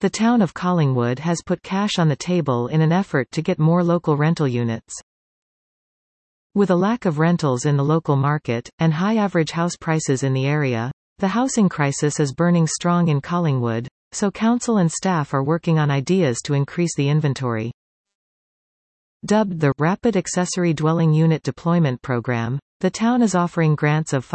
The town of Collingwood has put cash on the table in an effort to get more local rental units. With a lack of rentals in the local market, and high average house prices in the area, the housing crisis is burning strong in Collingwood, so council and staff are working on ideas to increase the inventory. Dubbed the Rapid Accessory Dwelling Unit Deployment Program, the town is offering grants of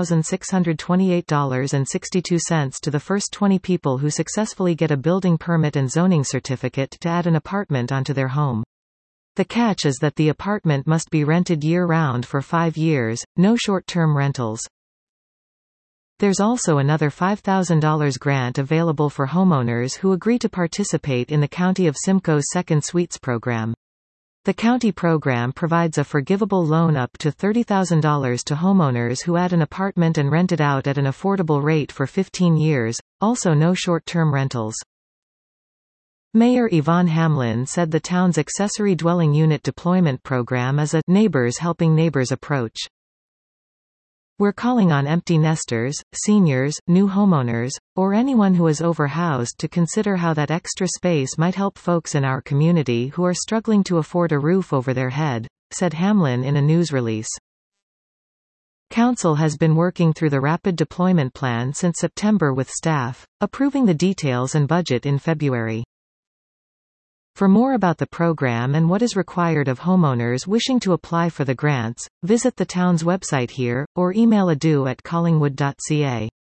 $5,628.62 to the first 20 people who successfully get a building permit and zoning certificate to add an apartment onto their home. The catch is that the apartment must be rented year-round for 5 years, no short-term rentals. There's also another $5,000 grant available for homeowners who agree to participate in the County of Simcoe's Second Suites program. The county program provides a forgivable loan up to $30,000 to homeowners who add an apartment and rent it out at an affordable rate for 15 years, also no short-term rentals. Mayor Yvonne Hamlin said the town's accessory dwelling unit deployment program is a neighbors helping neighbors approach. We're calling on empty nesters, seniors, new homeowners, or anyone who is overhoused to consider how that extra space might help folks in our community who are struggling to afford a roof over their head, said Hamlin in a news release. Council has been working through the rapid deployment plan since September with staff, approving the details and budget in February. For more about the program and what is required of homeowners wishing to apply for the grants, visit the town's website here, or email adu@collingwood.ca.